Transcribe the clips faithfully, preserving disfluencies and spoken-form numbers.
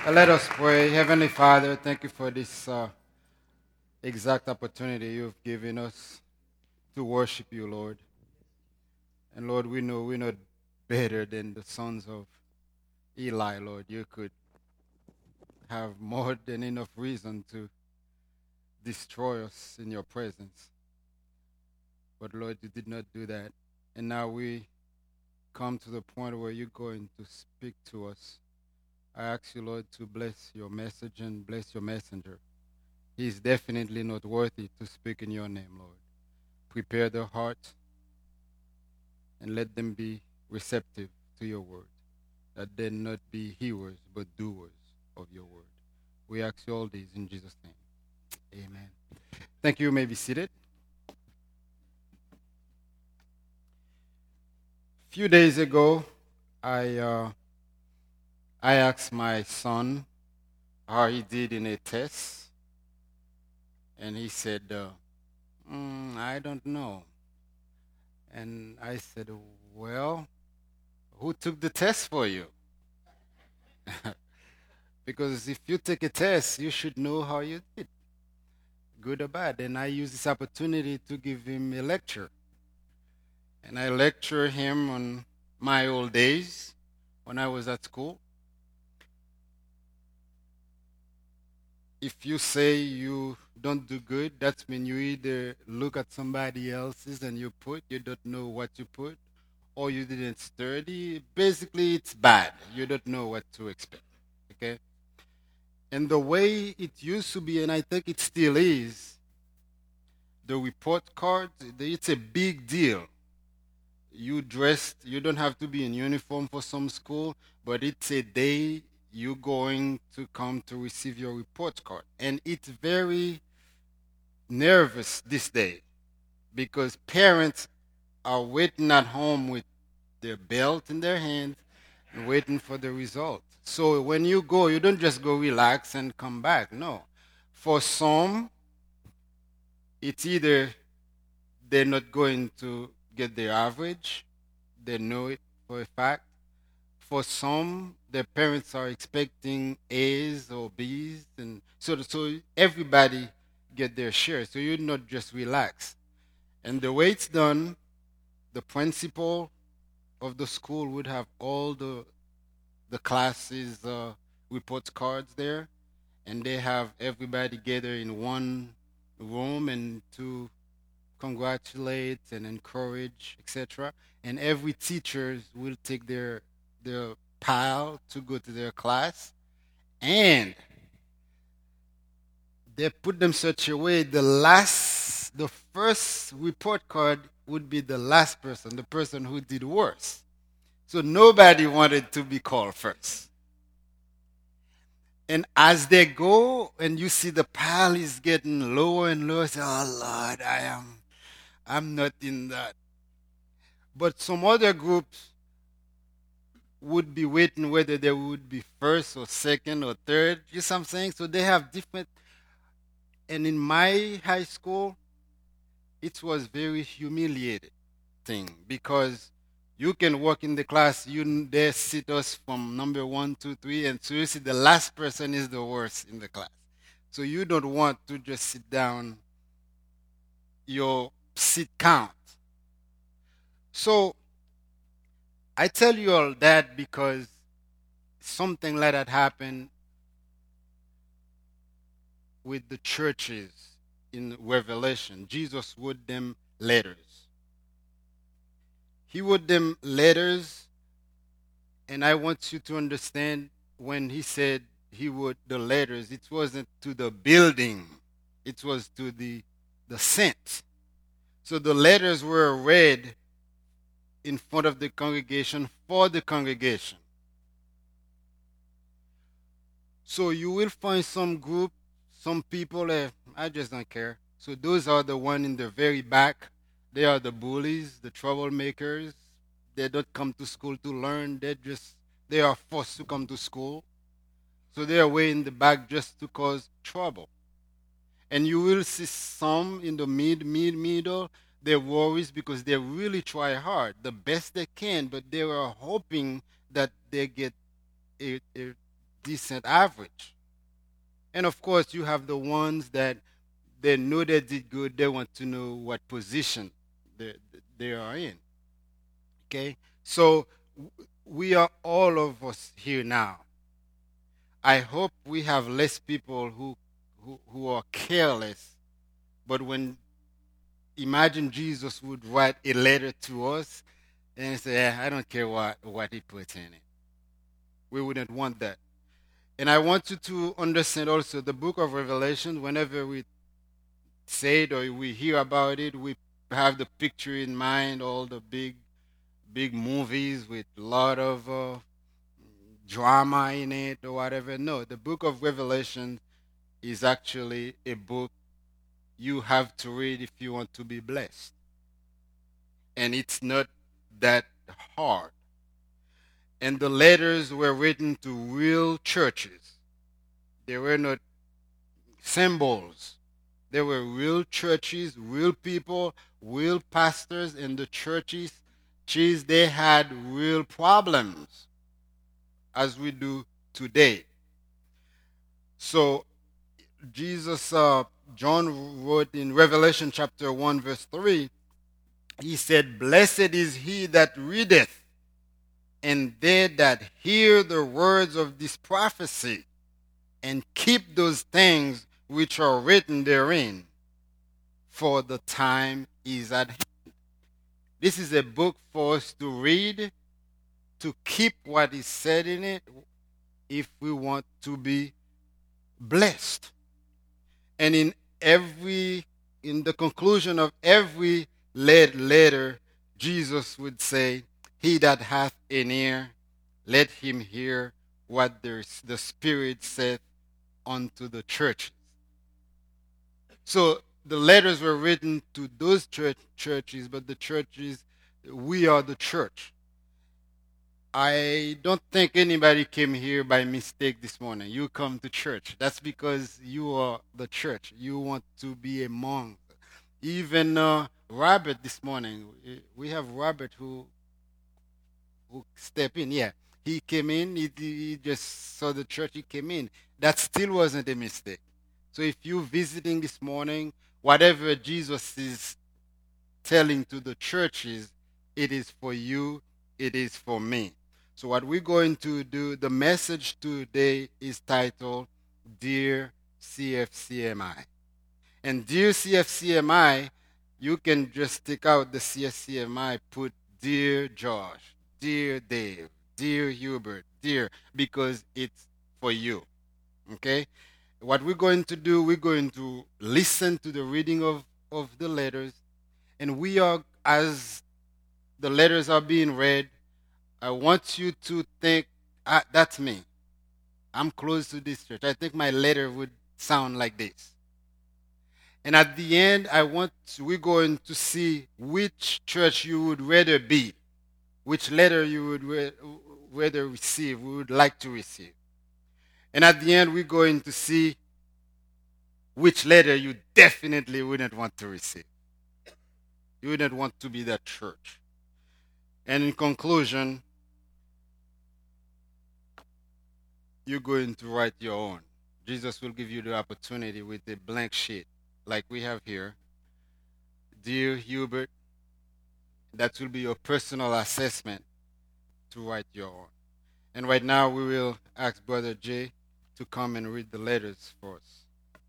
Let us pray. Heavenly Father, thank you for this uh, exact opportunity you've given us to worship you, Lord. And Lord, we know we're not better than the sons of Eli, Lord. You could have more than enough reason to destroy us in your presence. But Lord, you did not do that. And now we come to the point where you're going to speak to us. I ask you, Lord, to bless your message and bless your messenger. He is definitely not worthy to speak in your name, Lord. Prepare their hearts and let them be receptive to your word, that they not be hearers but doers of your word. We ask you all these in Jesus' name. Amen. Thank you. You may be seated. A few days ago, I uh, I asked my son how he did in a test, and he said, uh, mm, "I don't know." And I said, "Well, who took the test for you?" Because if you take a test, you should know how you did, good or bad. And I use this opportunity to give him a lecture. And I lecture him on my old days when I was at school. If you say you don't do good, that's when you either look at somebody else's and you put, you don't know what you put, or you didn't study. Basically, it's bad. You don't know what to expect. Okay? And the way it used to be, and I think it still is, the report card, it's a big deal. You dressed, you don't have to be in uniform for some school, but it's a day you're going to come to receive your report card. And it's very nervous this day because parents are waiting at home with their belt in their hand and waiting for the result. So when you go, you don't just go relax and come back. No. For some, it's either they're not going to get their average, they know it for a fact. For some, their parents are expecting A's or B's, and so so everybody get their share. So you not just relax. And the way it's done, the principal of the school would have all the the classes uh, report cards there, and they have everybody gather in one room and to congratulate and encourage, et cetera. And every teachers will take their their pile to go to their class, and they put them such a way the last, the first report card would be the last person, the person who did worse. So nobody wanted to be called first. And as they go and you see the pile is getting lower and lower, say, "Oh Lord, I am I'm not in that." But some other groups would be waiting whether they would be first or second or third. You see what I'm saying? So they have different. And in my high school, it was very humiliating thing because you can walk in the class, you they sit us from number one, two, three, and so you see the last person is the worst in the class. So you don't want to just sit down your seat count. So I tell you all that because something like that happened with the churches in Revelation. Jesus wrote them letters. He wrote them letters, and I want you to understand when he said he wrote the letters, it wasn't to the building, it was to the, the saints. So the letters were read in front of the congregation for the congregation. So you will find some group, some people, eh, I just don't care. So those are the one in the very back. They are the bullies, the troublemakers. They don't come to school to learn. They just they are forced to come to school. So they are way in the back just to cause trouble. And you will see some in the mid, mid, middle. They're worries because they really try hard, the best they can, but they are hoping that they get a, a decent average. And of course, you have the ones that they know they did good. They want to know what position they, they are in. Okay? So we are all of us here now. I hope we have less people who, who, who are careless. But when, imagine Jesus would write a letter to us and say, "Eh, I don't care what, what he puts in it." We wouldn't want that. And I want you to understand also the book of Revelation, whenever we say it or we hear about it, we have the picture in mind, all the big, big movies with a lot of uh, drama in it or whatever. No, the book of Revelation is actually a book you have to read if you want to be blessed. And it's not that hard. And the letters were written to real churches. They were not symbols. They were real churches, real people, real pastors in the churches. Churches, they had real problems, as we do today. So Jesus, uh, John wrote in Revelation chapter one, verse three, he said, "Blessed is he that readeth, and they that hear the words of this prophecy, and keep those things which are written therein, for the time is at hand." This is a book for us to read, to keep what is said in it, if we want to be blessed. And in every, in the conclusion of every letter, Jesus would say, "He that hath an ear, let him hear what the, the Spirit saith unto the churches." So the letters were written to those church, churches, but the churches, we are the church. I don't think anybody came here by mistake this morning. You come to church. That's because you are the church. You want to be among. Even uh, Robert this morning, we have Robert who who stepped in. Yeah, he came in. He, he just saw the church. He came in. That still wasn't a mistake. So if you're visiting this morning, whatever Jesus is telling to the churches, it is for you. It is for me. So what we're going to do, the message today is titled, Dear C F C M I. And Dear C F C M I, you can just take out the C F C M I, put Dear Josh, Dear Dave, Dear Hubert, Dear, because it's for you. Okay? What we're going to do, we're going to listen to the reading of, of the letters. And we are, as the letters are being read, I want you to think, ah, that's me. I'm close to this church. I think my letter would sound like this. And at the end, I want we're going to see which church you would rather be, which letter you would re- rather receive, we would like to receive. And at the end, we're going to see which letter you definitely wouldn't want to receive. You wouldn't want to be that church. And in conclusion, you're going to write your own. Jesus will give you the opportunity with a blank sheet like we have here. Dear Hubert, that will be your personal assessment to write your own. And right now we will ask Brother Jay to come and read the letters for us.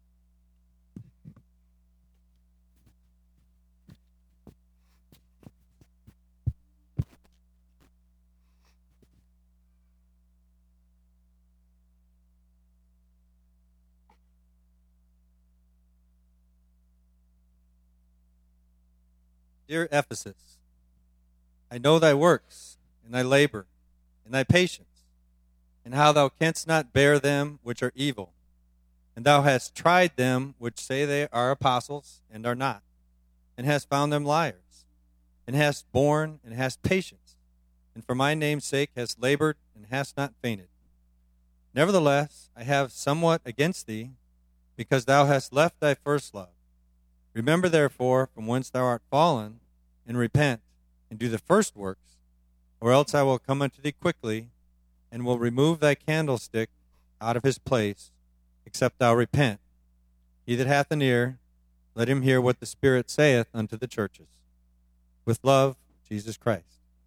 Dear Ephesus, I know thy works, and thy labor, and thy patience, and how thou canst not bear them which are evil. And thou hast tried them which say they are apostles, and are not, and hast found them liars, and hast borne, and hast patience, and for my name's sake hast labored, and hast not fainted. Nevertheless, I have somewhat against thee, because thou hast left thy first love. Remember therefore from whence thou art fallen, and repent, and do the first works, or else I will come unto thee quickly, and will remove thy candlestick out of his place, except thou repent. He that hath an ear, let him hear what the Spirit saith unto the churches. With love, Jesus Christ.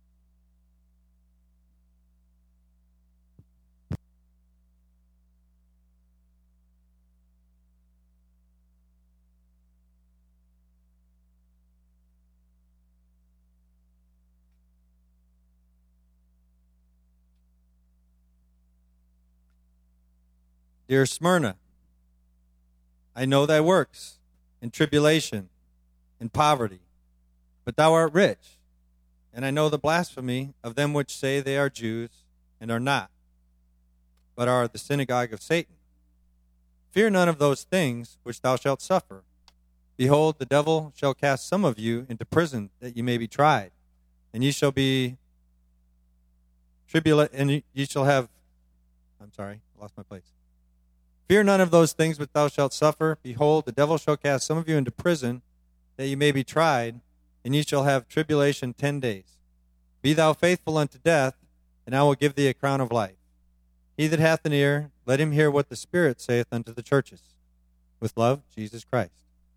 Dear Smyrna, I know thy works, in tribulation, in poverty, but thou art rich. And I know the blasphemy of them which say they are Jews, and are not, but are the synagogue of Satan. Fear none of those things which thou shalt suffer. Behold, the devil shall cast some of you into prison, that ye may be tried, and ye shall be tribula- and ye shall have, I'm sorry, I lost my place. Fear none of those things which thou shalt suffer. Behold, the devil shall cast some of you into prison, that ye may be tried, and ye shall have tribulation ten days. Be thou faithful unto death, and I will give thee a crown of life. He that hath an ear, let him hear what the Spirit saith unto the churches. With love, Jesus Christ.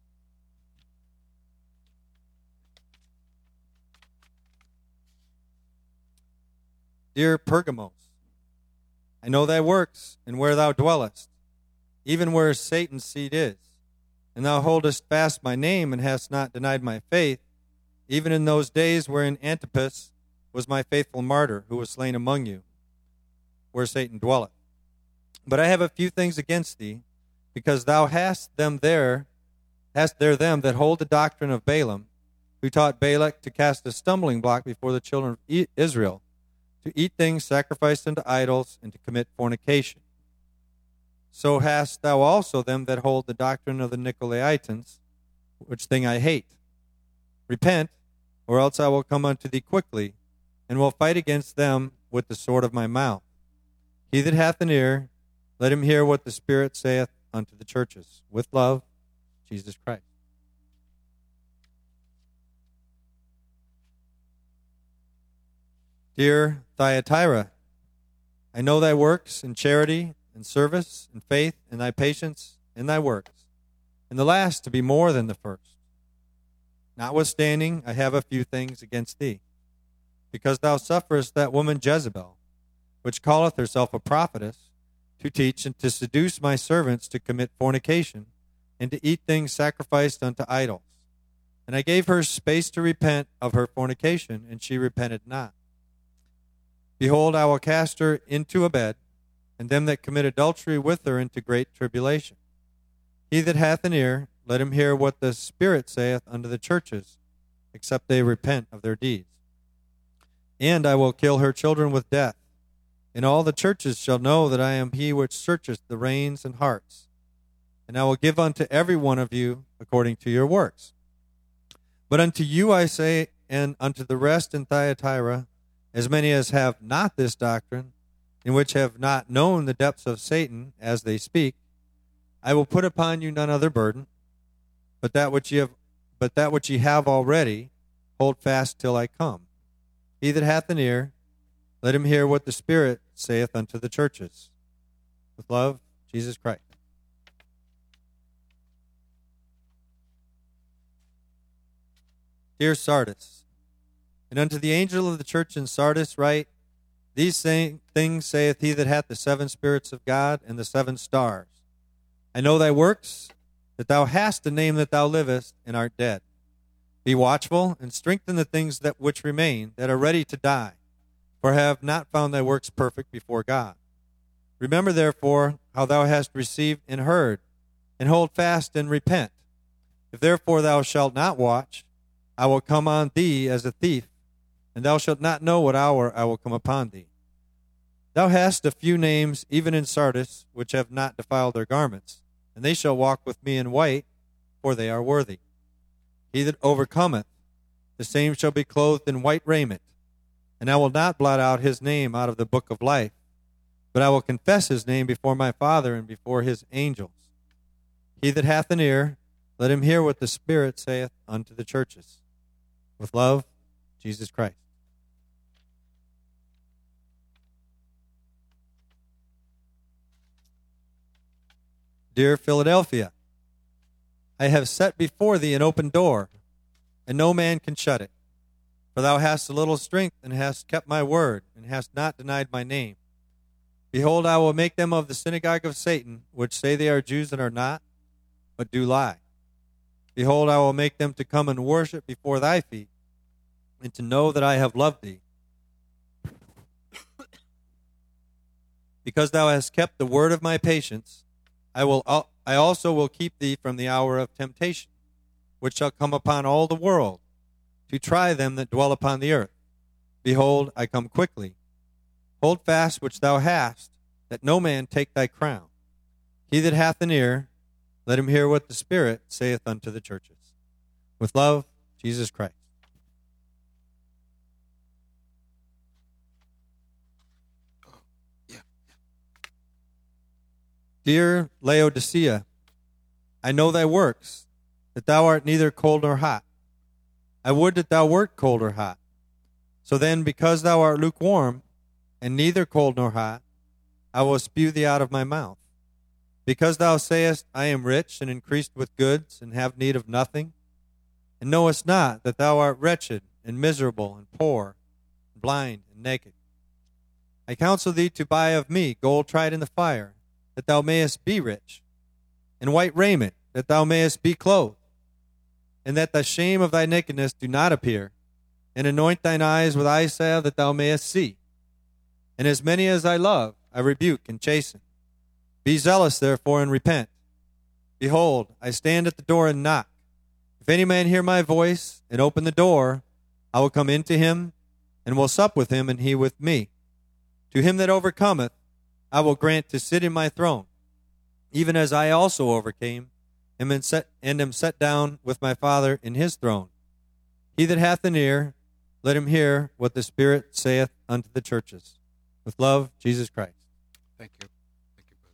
Dear Pergamos, I know thy works, and where thou dwellest, even where Satan's seat is. And thou holdest fast my name, and hast not denied my faith, even in those days wherein Antipas was my faithful martyr, who was slain among you, where Satan dwelleth. But I have a few things against thee, because thou hast them there, hast there them that hold the doctrine of Balaam, who taught Balak to cast a stumbling block before the children of Israel, to eat things sacrificed unto idols, and to commit fornication. So hast thou also them that hold the doctrine of the Nicolaitans, which thing I hate. Repent, or else I will come unto thee quickly, and will fight against them with the sword of my mouth. He that hath an ear, let him hear what the Spirit saith unto the churches. With love, Jesus Christ. Dear Thyatira, I know thy works in charity, and service, and faith, and thy patience, and thy works, and the last to be more than the first. Notwithstanding, I have a few things against thee, because thou sufferest that woman Jezebel, which calleth herself a prophetess, to teach and to seduce my servants to commit fornication, and to eat things sacrificed unto idols. And I gave her space to repent of her fornication, and she repented not. Behold, I will cast her into a bed, and them that commit adultery with her into great tribulation. He that hath an ear, let him hear what the Spirit saith unto the churches, except they repent of their deeds. And I will kill her children with death, and all the churches shall know that I am he which searcheth the reins and hearts. And I will give unto every one of you according to your works. But unto you I say, and unto the rest in Thyatira, as many as have not this doctrine, in which have not known the depths of Satan, as they speak, I will put upon you none other burden, but that which ye have, but that which ye have already, hold fast till I come. He that hath an ear, let him hear what the Spirit saith unto the churches. With love, Jesus Christ. Dear Sardis, and unto the angel of the church in Sardis write, These same things saith he that hath the seven spirits of God and the seven stars. I know thy works, that thou hast a name that thou livest, and art dead. Be watchful, and strengthen the things that which remain, that are ready to die, for I have not found thy works perfect before God. Remember therefore how thou hast received and heard, and hold fast and repent. If therefore thou shalt not watch, I will come on thee as a thief, and thou shalt not know what hour I will come upon thee. Thou hast a few names, even in Sardis, which have not defiled their garments, and they shall walk with me in white, for they are worthy. He that overcometh, the same shall be clothed in white raiment, and I will not blot out his name out of the book of life, but I will confess his name before my Father and before his angels. He that hath an ear, let him hear what the Spirit saith unto the churches. With love, Jesus Christ. Dear Philadelphia, I have set before thee an open door, and no man can shut it. For thou hast a little strength, and hast kept my word, and hast not denied my name. Behold, I will make them of the synagogue of Satan, which say they are Jews and are not, but do lie. Behold, I will make them to come and worship before thy feet, and to know that I have loved thee. Because thou hast kept the word of my patience, I will. I also will keep thee from the hour of temptation, which shall come upon all the world, to try them that dwell upon the earth. Behold, I come quickly. Hold fast which thou hast, that no man take thy crown. He that hath an ear, let him hear what the Spirit saith unto the churches. With love, Jesus Christ. Yeah. Dear Laodicea, I know thy works, that thou art neither cold nor hot. I would that thou wert cold or hot. So then, because thou art lukewarm, and neither cold nor hot, I will spew thee out of my mouth. Because thou sayest, I am rich, and increased with goods, and have need of nothing, and knowest not that thou art wretched, and miserable, and poor, and blind, and naked. I counsel thee to buy of me gold tried in the fire, that thou mayest be rich, and white raiment, that thou mayest be clothed, and that the shame of thy nakedness do not appear, and anoint thine eyes with eye salve, that thou mayest see. And as many as I love, I rebuke and chasten. Be zealous, therefore, and repent. Behold, I stand at the door and knock. If any man hear my voice, and open the door, I will come into him, and will sup with him, and he with me. To him that overcometh, I will grant to sit in my throne, even as I also overcame, and am set, and am set down with my Father in his throne. He that hath an ear, let him hear what the Spirit saith unto the churches. With love, Jesus Christ. Thank you. Thank you,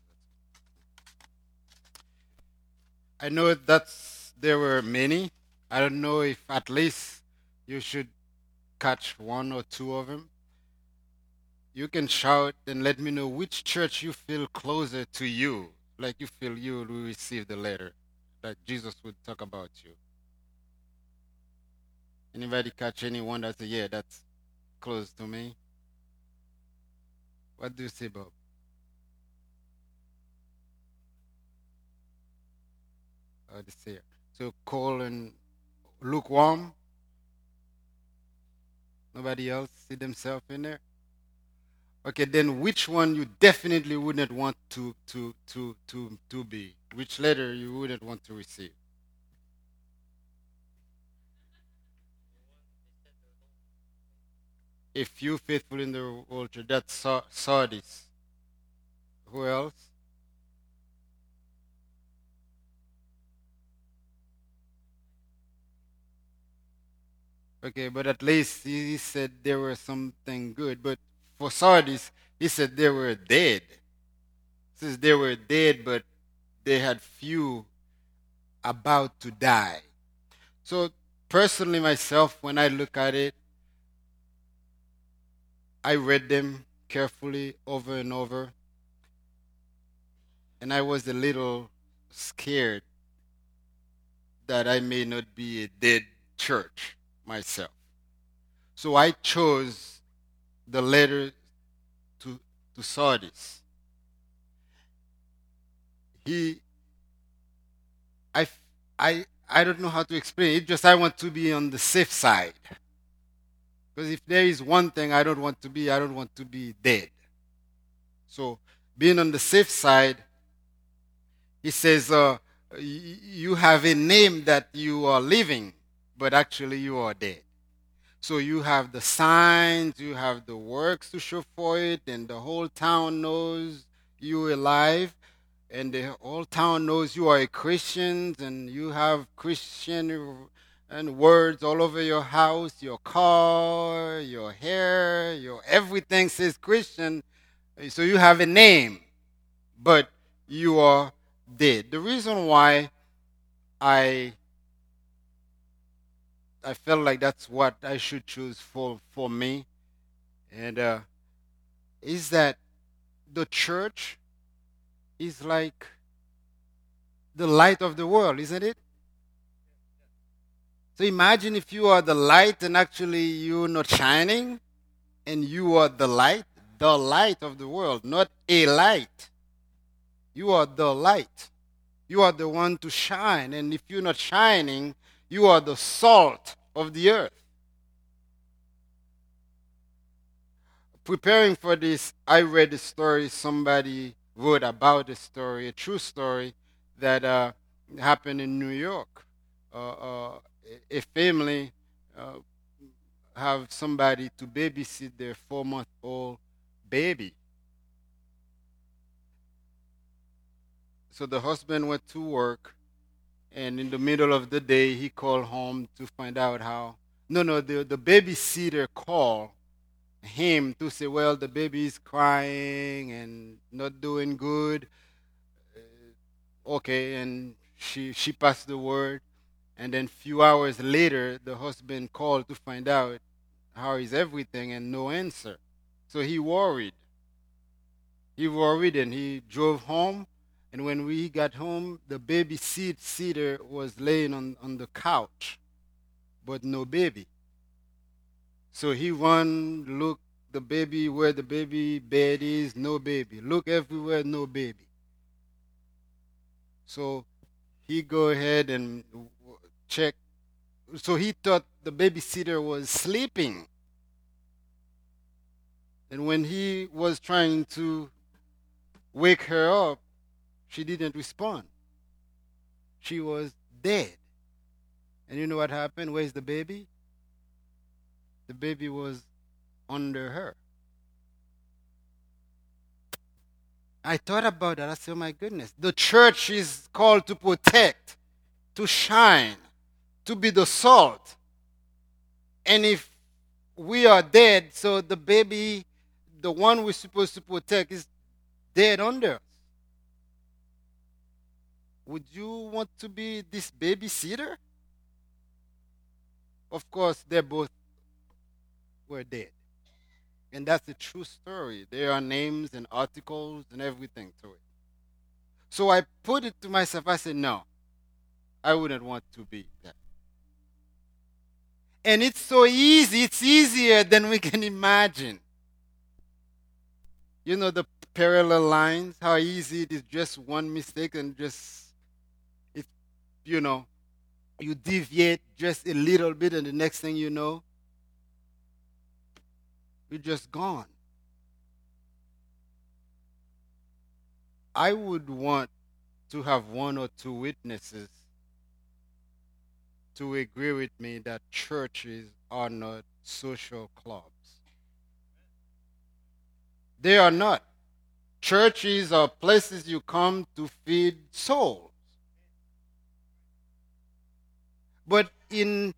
brother. I know that's there were many. I don't know if at least you should catch one or two of them. You can shout and let me know which church you feel closer to you, like you feel you will receive the letter, that Jesus would talk about you. Anybody catch anyone that's a yeah, that's close to me? What do you say, Bob? Oh, this here. So cold and lukewarm. Nobody else see themselves in there. Okay, then which one you definitely wouldn't want to to to to to be? Which letter you wouldn't want to receive? If you faithful in the altar, that's Sa- Sardis. Who else? Okay, but at least he said there was something good. But for Sardis, he said they were dead. Since they were dead, but they had few about to die. So personally, myself, when I look at it, I read them carefully over and over, and I was a little scared that I may not be a dead church myself. So I chose the letter to, to Sardis. He, I, I, I don't know how to explain it. Just I want to be on the safe side. Because if there is one thing I don't want to be, I don't want to be dead. So being on the safe side, he says, uh, you have a name that you are living, but actually you are dead. So you have the signs, you have the works to show for it, and the whole town knows you alive, and the whole town knows you are a Christian, and you have Christian and words all over your house, your car, your hair, your everything says Christian. So you have a name, but you are dead. The reason why I I felt like that's what I should choose for for me, and uh, is that the church is like the light of the world, isn't it? So imagine if you are the light and actually you're not shining, and you are the light, the light of the world, not a light. You are the light. You are the one to shine. And if you're not shining, you are the salt of the earth. Preparing for this, I read a story. Somebody wrote about a story, a true story that uh, happened in New York. Uh, uh, a family uh, have somebody to babysit their four-month-old baby. So the husband went to work, and in the middle of the day, he called home to find out how. No, no, the, the babysitter called him to say, well, the baby is crying and not doing good. Uh, okay, and she she passed the word, and then few hours later, the husband called to find out how is everything, and no answer. So he worried. He worried, and he drove home. And when we got home, the baby seat sitter was laying on, on the couch, but no baby. So he run, look the baby where the baby bed is, no baby. Look everywhere, no baby. So he go ahead and check. So he thought the babysitter was sleeping. And when he was trying to wake her up, she didn't respond. She was dead. And you know what happened? Where's the baby? The baby was under her. I thought about that. I said, oh my goodness. The church is called to protect, to shine, to be the salt. And if we are dead, so the baby, the one we're supposed to protect, is dead under us. Would you want to be this babysitter? Of course, they both were dead. And that's a true story. There are names and articles and everything to it. So I put it to myself. I said, no, I wouldn't want to be that. And it's so easy. It's easier than we can imagine. You know the parallel lines, how easy it is, just one mistake and just, it, you know, you deviate just a little bit, and the next thing you know, you're just gone. I would want to have one or two witnesses to agree with me that churches are not social clubs. They are not. Churches are places you come to feed souls. But in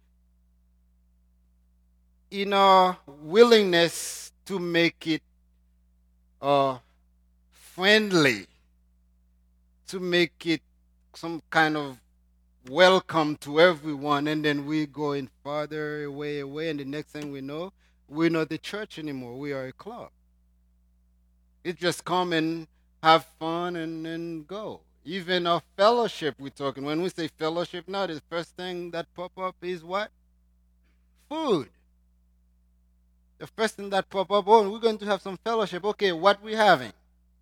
in our willingness to make it uh, friendly, to make it some kind of welcome to everyone, and then we going farther away, away, and the next thing we know, we're not the church anymore. We are a club. It just come and have fun and then go. Even our fellowship, we're talking. When we say fellowship now, the first thing that pop up is what? Food. The first thing that pop up, oh, we're going to have some fellowship. Okay, what we having?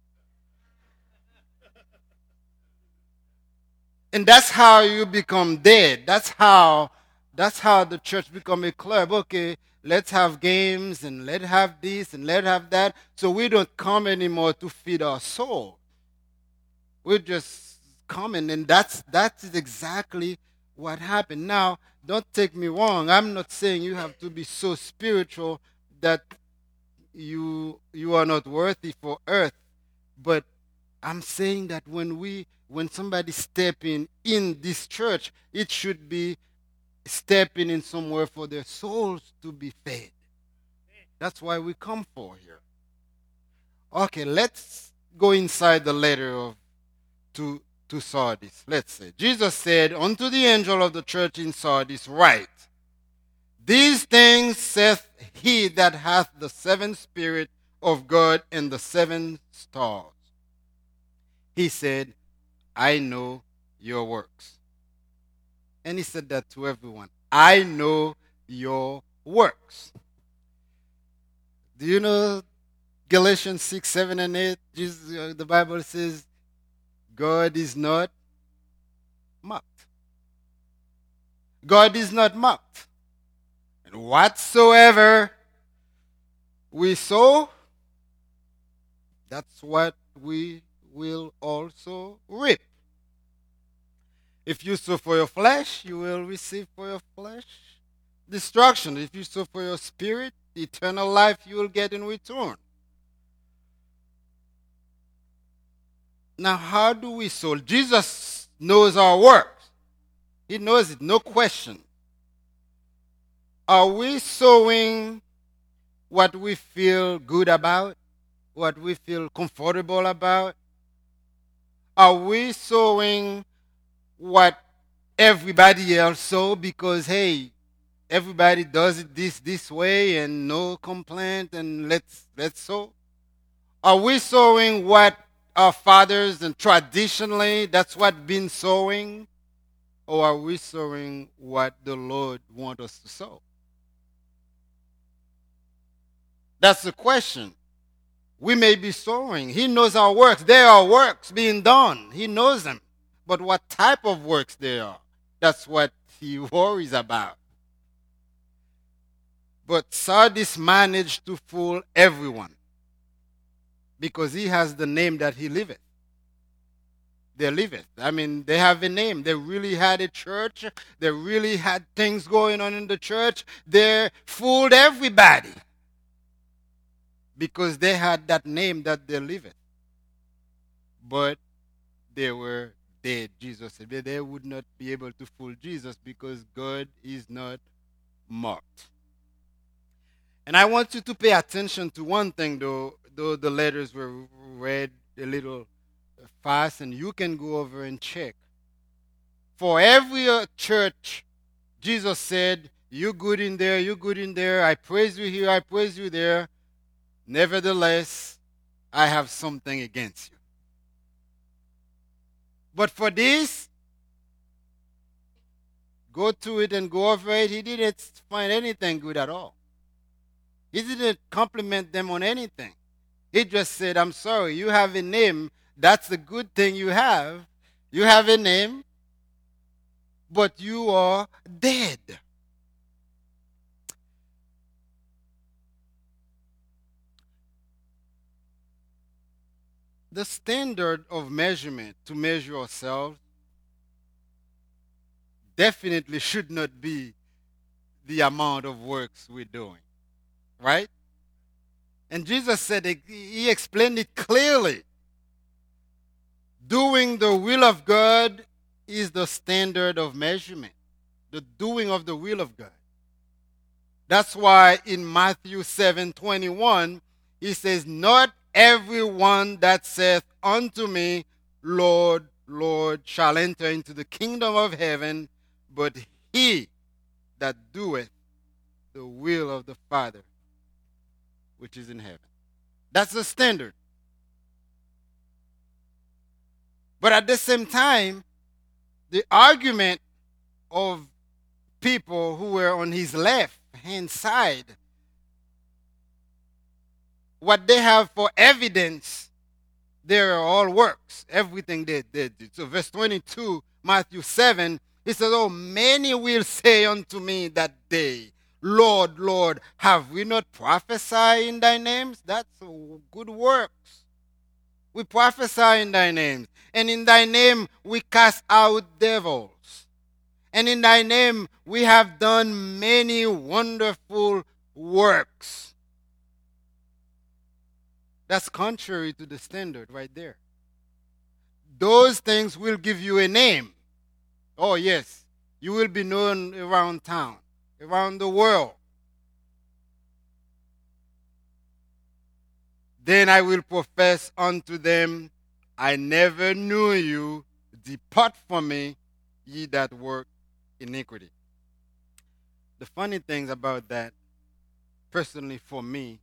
And that's how you become dead. That's how that's how the church become a club. Okay, let's have games and let's have this and let's have that. So we don't come anymore to feed our soul. We're just coming, and that's that's exactly what happened. Now, don't take me wrong. I'm not saying you have to be so spiritual that you you are not worthy for earth, but I'm saying that when we when somebody stepping in this church, it should be stepping in somewhere for their souls to be fed. That's why we come for here. Okay, let's go inside the letter of to to Sardis. Let's say Jesus said unto the angel of the church in Sardis, write, these things saith he that hath the seven spirit of God and the seven stars. He said, I know your works. And he said that to everyone. I know your works. Do you know Galatians six, seven, and eight? Jesus, uh, the Bible says, God is not mocked. God is not mocked. And whatsoever we sow, that's what we will also reap. If you sow for your flesh, you will receive for your flesh destruction. If you sow for your spirit, eternal life you will get in return. Now, how do we sow? Jesus knows our works. He knows it, no question. Are we sowing what we feel good about? What we feel comfortable about? Are we sowing what everybody else sow because, hey, everybody does it this this way and no complaint and let's let's sow? Are we sowing what our fathers and traditionally that's what been sowing? Or are we sowing what the Lord wants us to sow? That's the question. We may be sowing. He knows our works. There are works being done. He knows them. But what type of works they are, that's what he worries about. But Sardis managed to fool everyone because he has the name that he liveth. They liveth. I mean, they have a name. They really had a church. They really had things going on in the church. They fooled everybody because they had that name that they liveth. But they were dead, Jesus said. They would not be able to fool Jesus because God is not mocked. And I want you to pay attention to one thing, though, though the letters were read a little fast, and you can go over and check. For every uh, church, Jesus said, you good in there, you good in there, I praise you here, I praise you there. Nevertheless, I have something against you. But for this, go to it and go over it. He didn't find anything good at all. He didn't compliment them on anything. He just said, I'm sorry, you have a name. That's the good thing you have. You have a name, but you are dead. The standard of measurement to measure ourselves definitely should not be the amount of works we're doing. Right? And Jesus said, it, he explained it clearly. Doing the will of God is the standard of measurement. The doing of the will of God. That's why in Matthew seven twenty-one, he says, not everyone that saith unto me, Lord, Lord, shall enter into the kingdom of heaven, but he that doeth the will of the Father which is in heaven. That's the standard. But at the same time, the argument of people who were on his left hand side, what they have for evidence, they are all works. Everything they did. So verse twenty-two, Matthew seven, he says, oh, many will say unto me that day, Lord, Lord, have we not prophesied in thy names? That's good works. We prophesy in thy names. And in thy name we cast out devils. And in thy name we have done many wonderful works. That's contrary to the standard right there. Those things will give you a name. Oh, yes. You will be known around town, around the world. Then I will profess unto them, I never knew you. Depart from me, ye that work iniquity. The funny things about that, personally for me,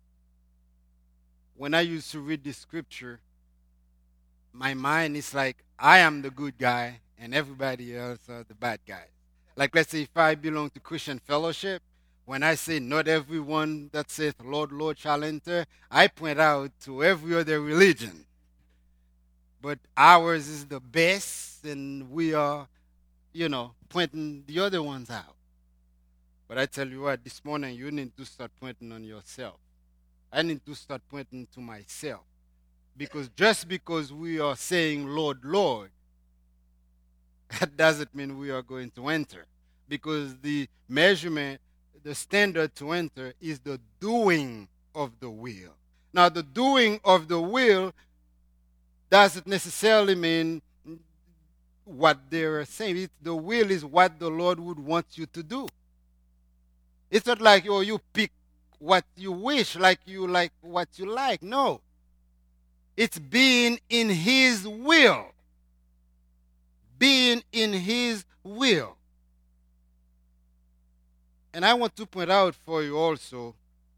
when I used to read the scripture, my mind is like, I am the good guy and everybody else are the bad guys. Like, let's say if I belong to Christian Fellowship, when I say not everyone that saith Lord, Lord shall enter, I point out to every other religion. But ours is the best, and we are, you know, pointing the other ones out. But I tell you what, this morning you need to start pointing on yourself. I need to start pointing to myself. Because just because we are saying Lord, Lord, that doesn't mean we are going to enter. Because the measurement, the standard to enter is the doing of the will. Now, the doing of the will doesn't necessarily mean what they're saying. It, the will is what the Lord would want you to do. It's not like, oh, you pick what you wish, like you like what you like. No. It's being in His will. Being in His will. And I want to point out for you also,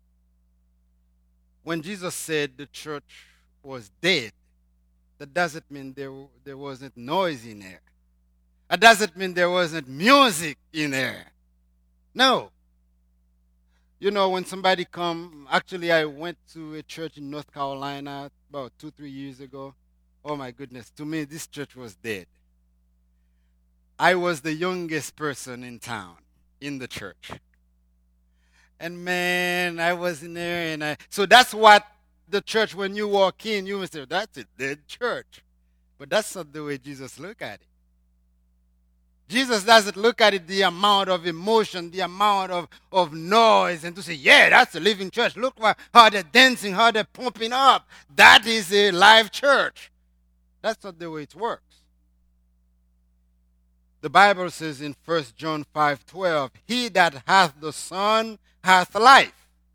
when Jesus said the church was dead, that doesn't mean there, there wasn't noise in there. That doesn't mean there wasn't music in there. No. You know, when somebody come, actually I went to a church in North Carolina about two, three years ago. Oh my goodness, to me this church was dead. I was the youngest person in town, in the church. And man, I was in there and I, so that's what the church, when you walk in, you will say, that's a dead church. But that's not the way Jesus looked at it. Jesus doesn't look at it the amount of emotion, the amount of, of noise, and to say, yeah, that's a living church. Look how they're dancing, how they're pumping up. That is a live church. That's not the way it works. The Bible says in First John five twelve, he that hath the Son hath life.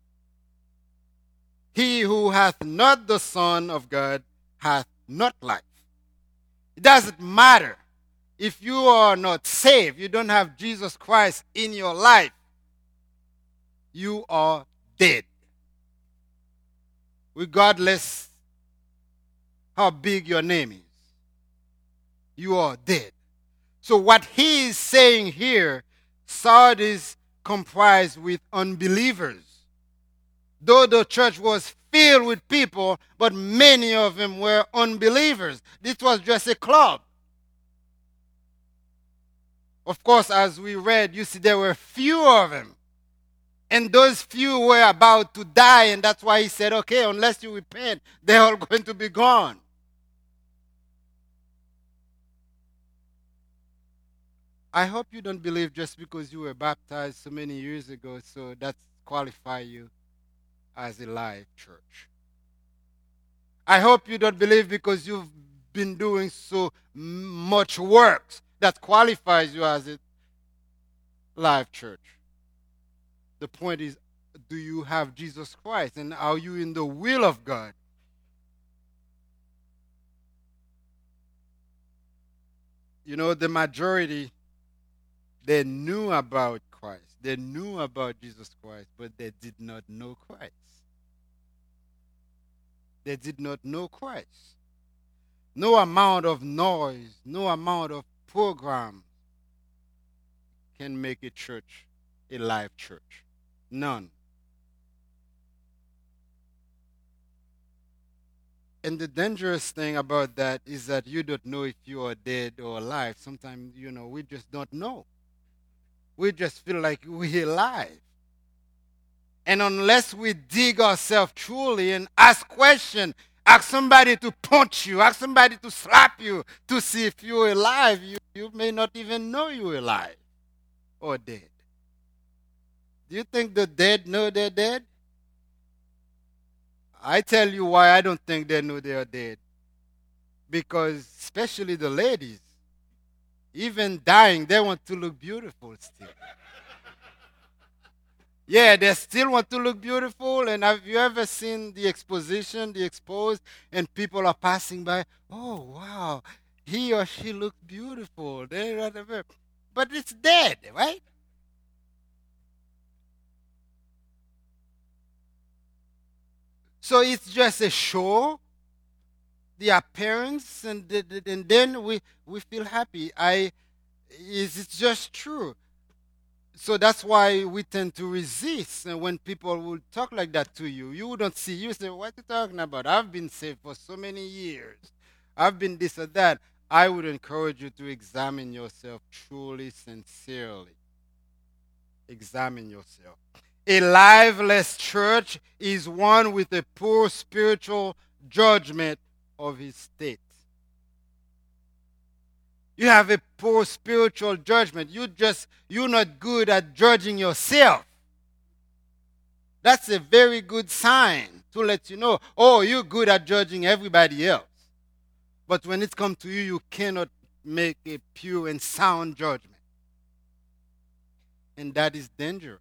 He who hath not the Son of God hath not life. It doesn't matter. If you are not saved, you don't have Jesus Christ in your life, you are dead. Regardless how big your name is, you are dead. So what he is saying here, Sardis comprised with unbelievers. Though the church was filled with people, but many of them were unbelievers. This was just a club. Of course, as we read, you see there were few of them. And those few were about to die, and that's why he said, okay, unless you repent, they're all going to be gone. I hope you don't believe just because you were baptized so many years ago, so that qualifies you as a live church. I hope you don't believe because you've been doing so much work that qualifies you as a live church. The point is, do you have Jesus Christ? And are you in the will of God? You know, the majority, they knew about Christ. They knew about Jesus Christ, but they did not know Christ. They did not know Christ. No amount of noise, no amount of program can make a church a live church. None. And the dangerous thing about that is that you don't know if you are dead or alive. Sometimes, you know, we just don't know. We just feel like we're alive. And unless we dig ourselves truly and ask questions, ask somebody to punch you, ask somebody to slap you to see if you're alive, you, you may not even know you're alive or dead. Do you think the dead know they're dead? I tell you why I don't think they know they are dead. Because especially the ladies, even dying, they want to look beautiful still. Yeah, they still want to look beautiful. And have you ever seen the exposition, the exposed, and people are passing by? Oh, wow, he or she looks beautiful. But it's dead, right? So it's just a show. the appearance, and, the, the- and then we, we feel happy. I is it's just true. So that's why we tend to resist. And when people will talk like that to you, you wouldn't see. You say, "What you talking about? I've been saved for so many years. I've been this or that." I would encourage you to examine yourself truly, sincerely. Examine yourself. A liveless church is one with a poor spiritual judgment of his state. You have a poor spiritual judgment. You just you're not good at judging yourself. That's a very good sign to let you know, oh, you're good at judging everybody else. But when it comes to you, you cannot make a pure and sound judgment. And that is dangerous.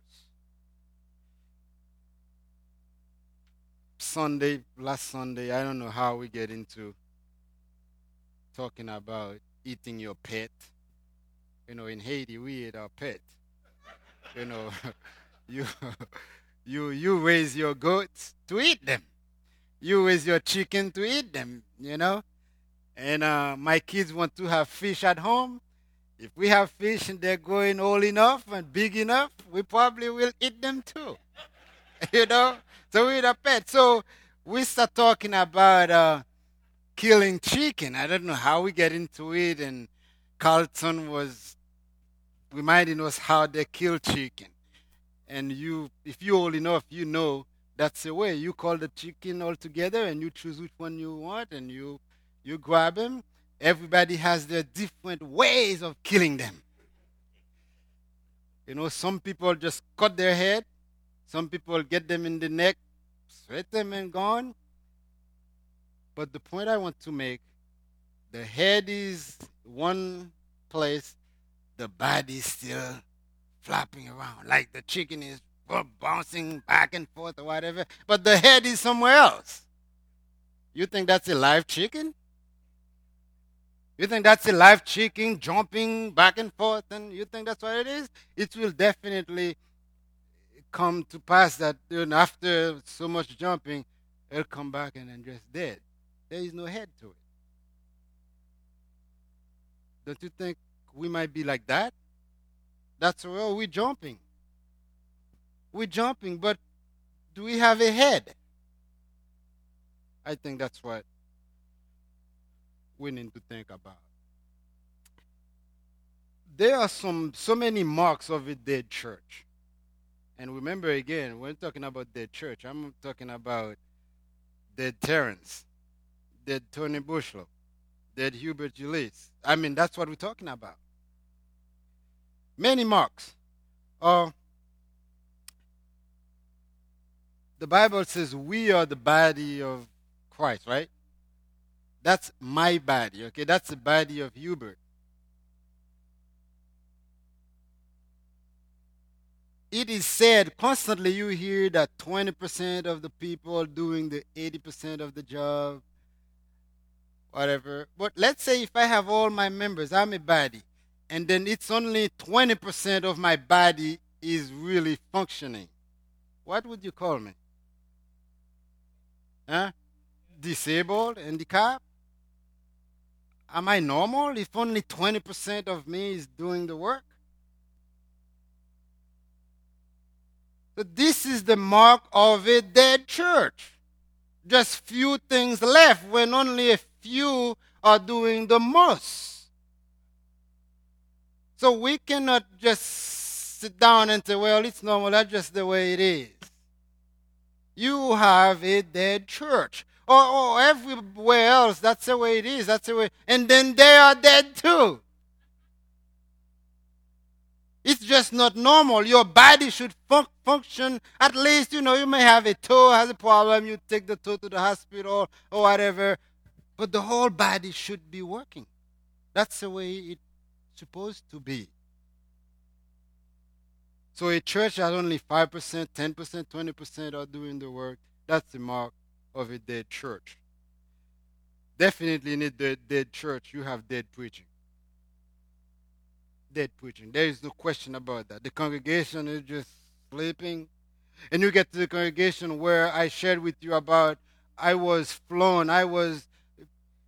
Sunday, last Sunday, I don't know how we get into talking about eating your pet. You know, in Haiti, we eat our pet. You know, you you you raise your goats to eat them. You raise your chicken to eat them. You know, and uh, my kids want to have fish at home. If we have fish and they're growing old enough and big enough, we probably will eat them too. You know, so we eat a pet. So we start talking about uh, killing chicken. I don't know how we get into it, and Carlton was reminding us how they kill chicken. And you, if you old enough, you know that's the way. You call the chicken all together, and you choose which one you want, and you you grab them. Everybody has their different ways of killing them. You know, some people just cut their head. Some people get them in the neck, sweat them, and gone. But the point I want to make, the head is one place, the body is still flapping around, like the chicken is bouncing back and forth or whatever, but the head is somewhere else. You think that's a live chicken? You think that's a live chicken jumping back and forth, and you think that's what it is? It will definitely come to pass that, you know, after so much jumping, it'll come back and then just dead. There is no head to it. Don't you think we might be like that? That's where we're jumping. We're jumping, but do we have a head? I think that's what we need to think about. There are some so many marks of a dead church. And remember again, when talking about dead church, I'm talking about dead Terrence, dead Tony Bushlow, dead Hubert Ulysse. I mean, that's what we're talking about. Many marks. Uh, the Bible says we are the body of Christ, right? That's my body, okay? That's the body of Hubert. It is said constantly, you hear that twenty percent of the people doing the eighty percent of the job, whatever. But let's say if I have all my members, I'm a body, and then it's only twenty percent of my body is really functioning. What would you call me? Huh? Disabled, handicapped? Am I normal if only twenty percent of me is doing the work? So this is the mark of a dead church. Just few things left when only a few are doing the most. So we cannot just sit down and say, well, it's normal, that's just the way it is. You have a dead church. Or, or everywhere else, that's the way it is. That's the way. And then they are dead too. It's just not normal. Your body should fun- function. At least, you know, you may have a toe has a problem. You take the toe to the hospital or whatever. But the whole body should be working. That's the way it's supposed to be. So a church that only five percent, ten percent, twenty percent are doing the work, that's the mark of a dead church. Definitely in a dead, dead church, you have dead preaching. Dead preaching. There is no question about that. The congregation is just sleeping. And you get to the congregation where I shared with you about I was flown, I was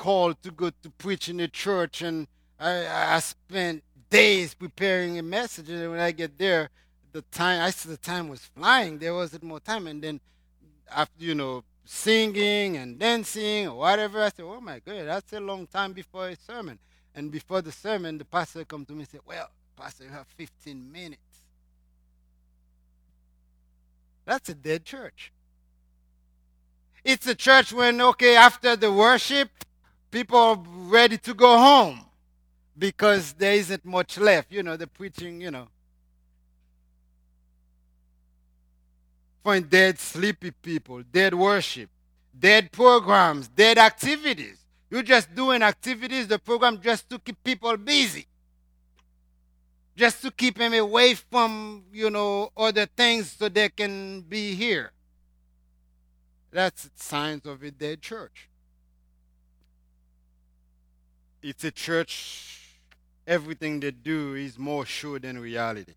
called to go to preach in the church, and I, I spent days preparing a message, and when I get there, the time I see the time was flying. There wasn't more time, and then after you know singing and dancing or whatever, I said, "Oh my God, that's a long time before a sermon." And before the sermon, the pastor come to me and said, "Well, pastor, you have fifteen minutes." That's a dead church. It's a church when, okay, after the worship, people are ready to go home because there isn't much left. You know, the preaching, you know, find dead, sleepy people, dead worship, dead programs, dead activities. You're just doing activities, the program just to keep people busy, just to keep them away from, you know, other things so they can be here. That's signs of a dead church. It's a church, everything they do is more show than reality.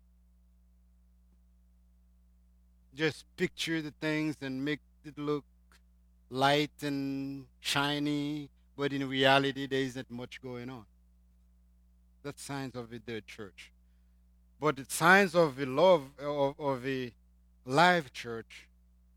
Just picture the things and make it look light and shiny, but in reality, there isn't much going on. That's signs of a dead church. But the signs of a love of, of a live church,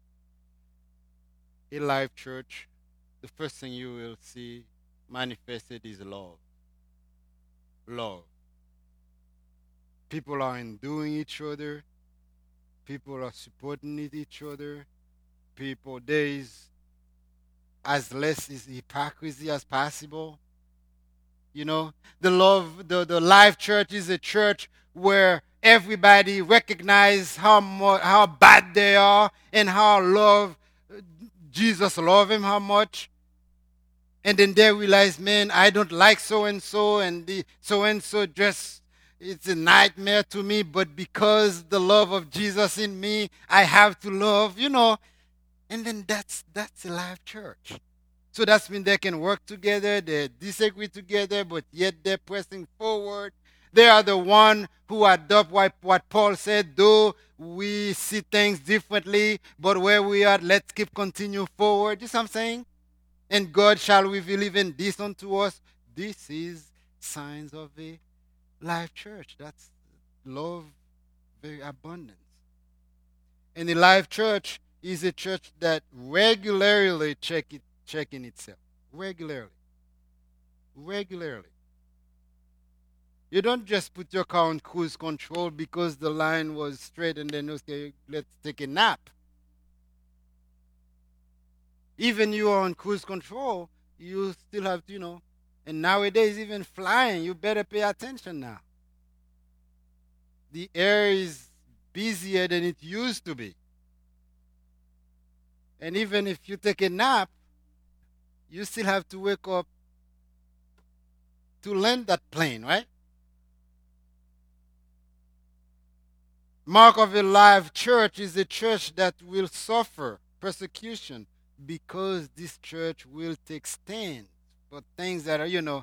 a live church, the first thing you will see manifested is love. Love. People are enduring each other. People are supporting each other. People, there is as less is hypocrisy as possible. You know, the love, the, the live church is a church where everybody recognizes how mo- how bad they are and how love Jesus love him how much. And then they realize, man, I don't like so and so, and the so and so just it's a nightmare to me. But because the love of Jesus in me, I have to love, you know. And then that's that's a live church. So that's when they can work together, they disagree together, but yet they're pressing forward. They are the one who adopt what, what Paul said, though we see things differently, but where we are, let's keep continue forward. You see what I'm saying? And God shall reveal even this unto us. This is signs of a live church. That's love, very abundant. And a live church is a church that regularly check it, checking itself. Regularly. Regularly. You don't just put your car on cruise control because the line was straight and then, okay, let's take a nap. Even you are on cruise control, you still have to, you know, and nowadays even flying, you better pay attention now. The air is busier than it used to be. And even if you take a nap, you still have to wake up to land that plane, right? Mark of a live church is a church that will suffer persecution because this church will take stand for things that are, you know,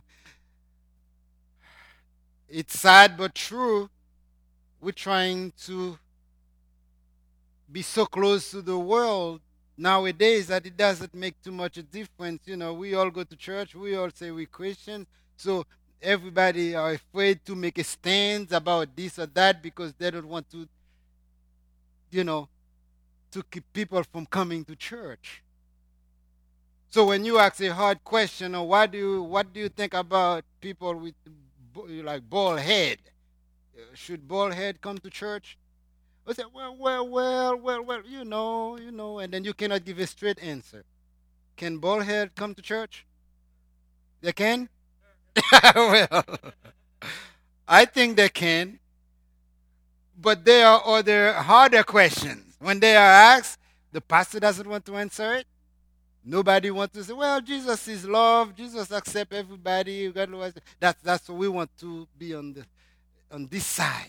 it's sad but true. We're trying to be so close to the world nowadays that it doesn't make too much a difference. You know, we all go to church, we all say we're Christians, so everybody are afraid to make a stand about this or that because they don't want to, you know, to keep people from coming to church. So when you ask a hard question, or what do you what do you think about people with like bald head? Should bald head come to church? I say, well, well, well, well, well, you know, you know, and then you cannot give a straight answer. Can bald head come to church? They can. Well, I think they can, but there are other harder questions. When they are asked, the pastor doesn't want to answer it. Nobody wants to say, well, Jesus is love. Jesus accepts everybody. That's, that's what we want to be on, the, on this side.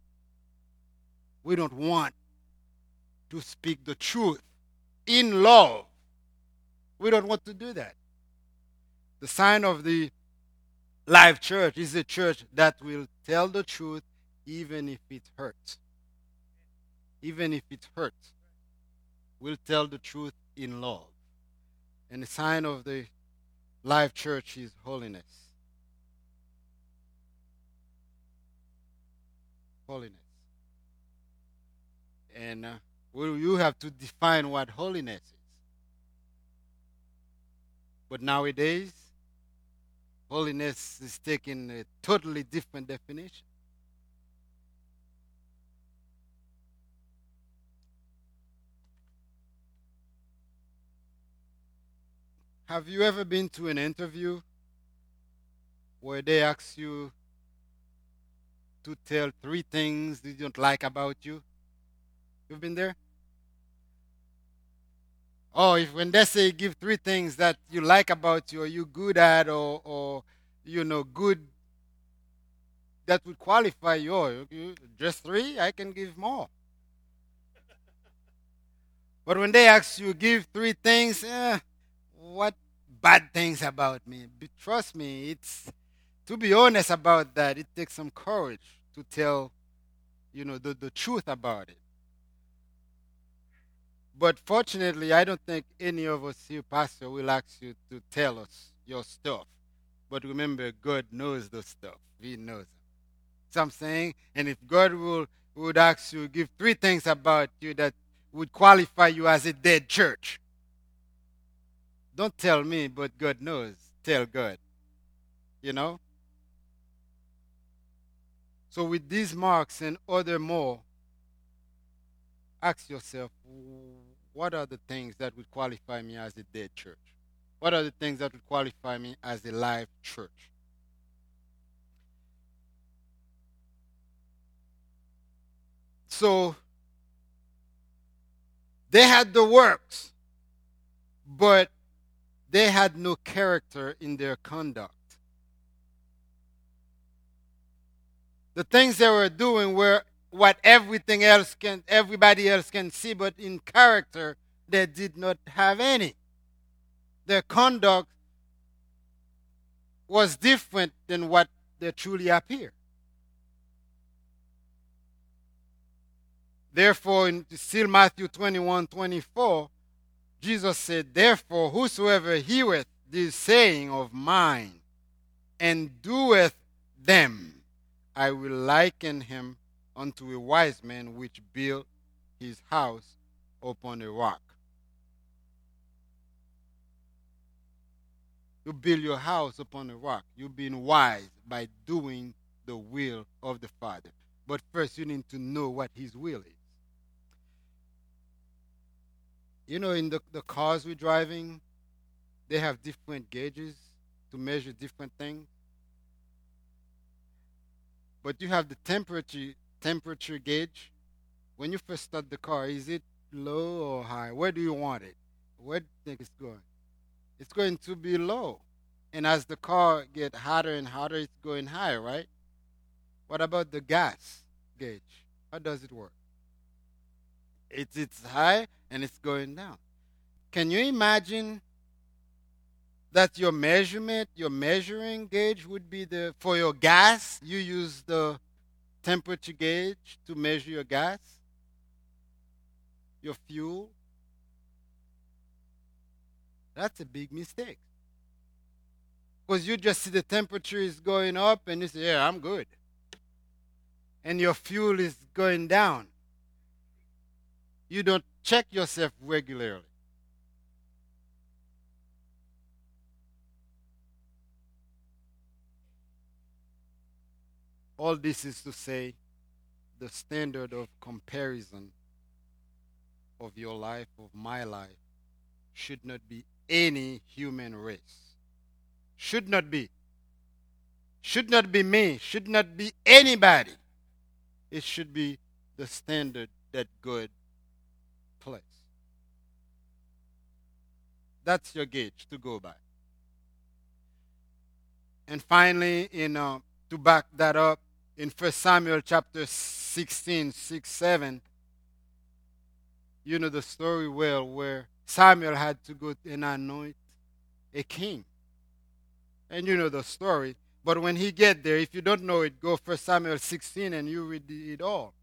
We don't want to speak the truth in love. We don't want to do that. The sign of the live church is a church that will tell the truth even if it hurts. Even if it hurts. We'll tell the truth in love. And the sign of the Life Church is holiness. Holiness. And uh, well, you have to define what holiness is. But nowadays, holiness is taking a totally different definition. Have you ever been to an interview where they ask you to tell three things they don't like about you? You've been there? Oh, if when they say give three things that you like about you or you good at or or you know good that would qualify you, oh, you just three, I can give more. But when they ask you give three things, eh, what bad things about me? Be- Trust me, it's to be honest about that. It takes some courage to tell you know the, the truth about it. But fortunately, I don't think any of us here, Pastor, will ask you to tell us your stuff. But remember, God knows the stuff. He knows it. So I'm saying, and if God will would ask you, give three things about you that would qualify you as a dead church. Don't tell me, but God knows. Tell God. You know? So with these marks and other more, ask yourself, what are the things that would qualify me as a dead church? What are the things that would qualify me as a live church? So they had the works, but they had no character in their conduct. The things they were doing were what everything else can everybody else can see, but in character they did not have any. Their conduct was different than what they truly appear. Therefore, in still Matthew twenty-one, twenty-four, Jesus said, therefore, whosoever heareth this saying of mine and doeth them, I will liken him unto a wise man which built his house upon a rock. You build your house upon a rock. You've been wise by doing the will of the Father. But first, you need to know what his will is. You know, in the, the cars we're driving, they have different gauges to measure different things. But you have the temperature temperature gauge. When you first start the car, is it low or high? Where do you want it? Where do you think it's going? It's going to be low. And as the car get hotter and hotter, it's going higher, right? What about the gas gauge? How does it work? It's it's high and it's going down. Can you imagine that your measurement, your measuring gauge would be the for your gas, you use the temperature gauge to measure your gas, your fuel? That's a big mistake. Because you just see the temperature is going up and you say, yeah, I'm good. And your fuel is going down. You don't check yourself regularly. All this is to say the standard of comparison of your life, of my life, should not be any human race. Should not be. Should not be me. Should not be anybody. It should be the standard that God placed. That's your gauge to go by. And finally, in uh, to back that up, in First Samuel chapter sixteen, six, seven, you know the story well, where Samuel had to go and anoint a king. And you know the story. But when he get there, if you don't know it, go First Samuel sixteen and you read it all.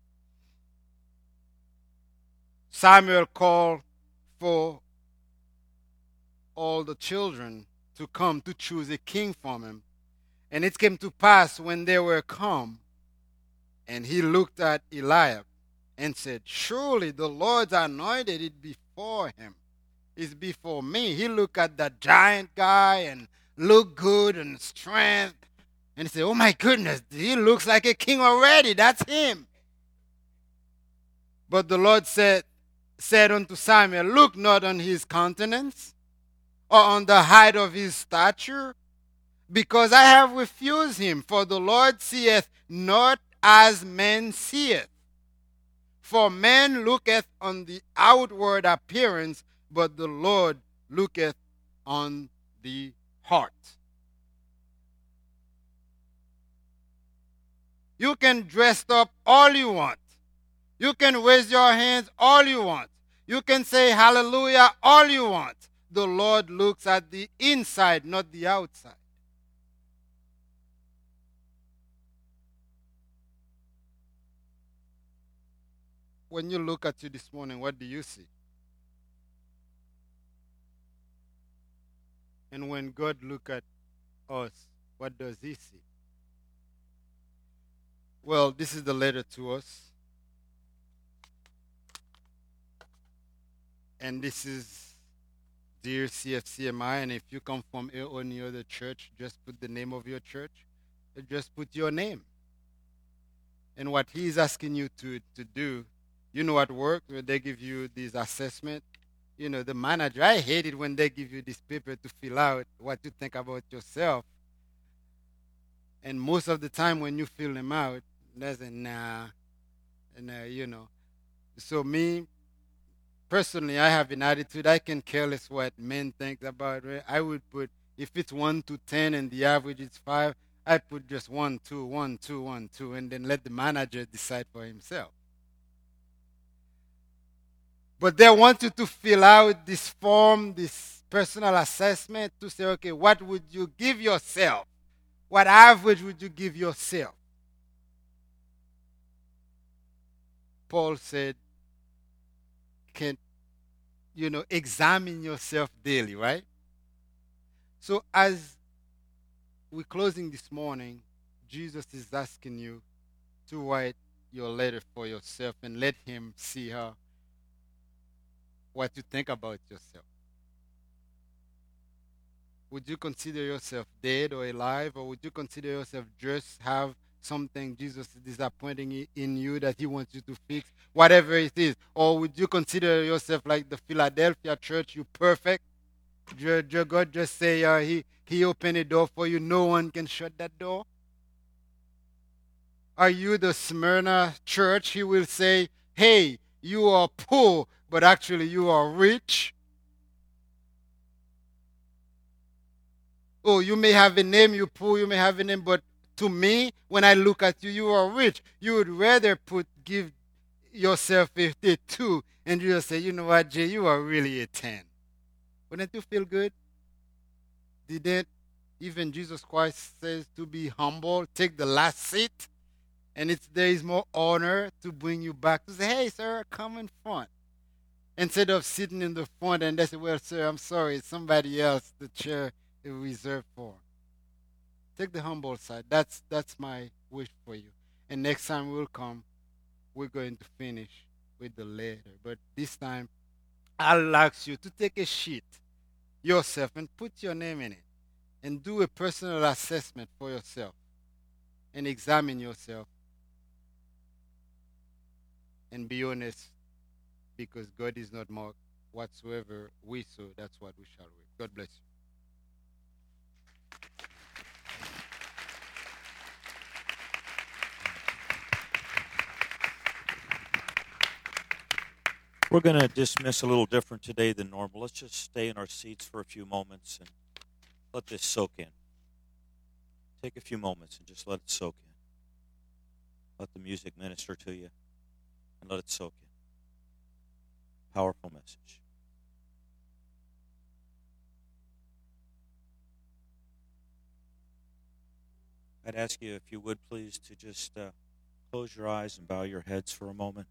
Samuel called for all the children to come to choose a king from him. And it came to pass when they were come, and he looked at Eliab and said, surely the Lord's anointed is before him, is before me. He looked at that giant guy and looked good and strength. And he said, oh my goodness, he looks like a king already. That's him. But the Lord said, said unto Samuel, look not on his countenance or on the height of his stature, because I have refused him. For the Lord seeth not as man seeth. For man looketh on the outward appearance, but the Lord looketh on the heart. You can dress up all you want. You can raise your hands all you want. You can say hallelujah all you want. The Lord looks at the inside, not the outside. When you look at you this morning, what do you see? And when God looks at us, what does he see? Well, this is the letter to us. And this is dear C F C M I. And if you come from any other church, just put the name of your church. Just put your name. And what he's asking you to, to do, you know, at work, when they give you this assessment, you know, the manager, I hate it when they give you this paper to fill out what you think about yourself. And most of the time when you fill them out, there's a nah, and uh, you know. So me, personally, I have an attitude, I can care less what men think about it. I would put, if it's one to ten and the average is five, I put just one, two, one, two, one, two, and then let the manager decide for himself. But they want you to fill out this form, this personal assessment to say, okay, what would you give yourself? What average would you give yourself? Paul said, can, you know, examine yourself daily, right? So as we're closing this morning, Jesus is asking you to write your letter for yourself and let him see how what you think about yourself. Would you consider yourself dead or alive, or would you consider yourself just have something Jesus is disappointing in you that he wants you to fix, whatever it is? Or would you consider yourself like the Philadelphia church, you perfect? Your, your God just say uh, he, he opened a door for you, no one can shut that door? Are you the Smyrna church? He will say, hey, you are poor, but actually you are rich. Oh, you may have a name, you poor, you may have a name, but to me, when I look at you, you are rich. You would rather put give yourself a, a two, and you just say, you know what, Jay, you are really a ten. Wouldn't you feel good? Didn't even Jesus Christ says to be humble, take the last seat, and it's there is more honor to bring you back to say, hey, sir, come in front. Instead of sitting in the front and they say, well, sir, I'm sorry, it's somebody else, the chair is reserved for. Take the humble side. That's that's my wish for you. And next time we'll come, we're going to finish with the letter. But this time, I'll ask you to take a sheet yourself and put your name in it and do a personal assessment for yourself and examine yourself and be honest, because God is not mocked. Whatsoever we sow, that's what we shall reap. God bless you. We're going to dismiss a little different today than normal. Let's just stay in our seats for a few moments and let this soak in. Take a few moments and just let it soak in. Let the music minister to you and let it soak in. Powerful message. I'd ask you, if you would please, to just uh, close your eyes and bow your heads for a moment.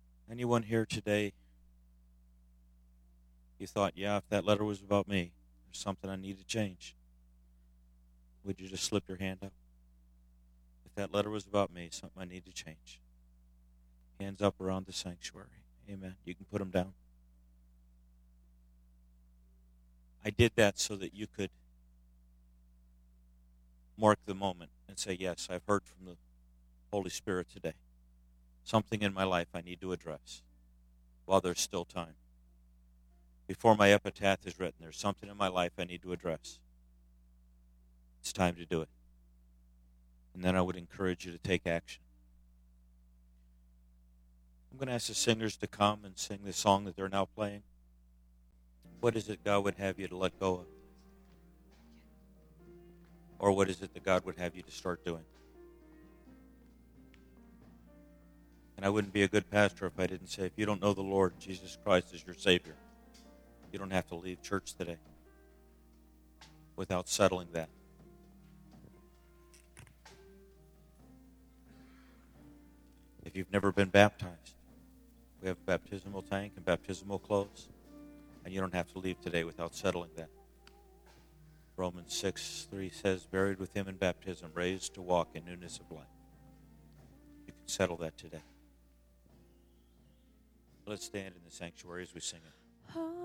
Anyone here today, you thought, yeah, if that letter was about me, There's something I need to change. Would you just slip your hand up? If that letter was about me, something I need to change. Hands up around the sanctuary. Amen. You can put them down. I did that so that you could mark the moment and say, yes, I've heard from the Holy Spirit today. Something in my life I need to address while there's still time. Before my epitaph is written, there's something in my life I need to address. It's time to do it. And then I would encourage you to take action. I'm going to ask the singers to come and sing the song that they're now playing. What is it God would have you to let go of? Or what is it that God would have you to start doing? And I wouldn't be a good pastor if I didn't say, if you don't know the Lord Jesus Christ as your Savior, you don't have to leave church today without settling that. If you've never been baptized, we have a baptismal tank and baptismal clothes, and you don't have to leave today without settling that. Romans six three says, buried with him in baptism, raised to walk in newness of life. You can settle that today. Let's stand in the sanctuary as we sing it.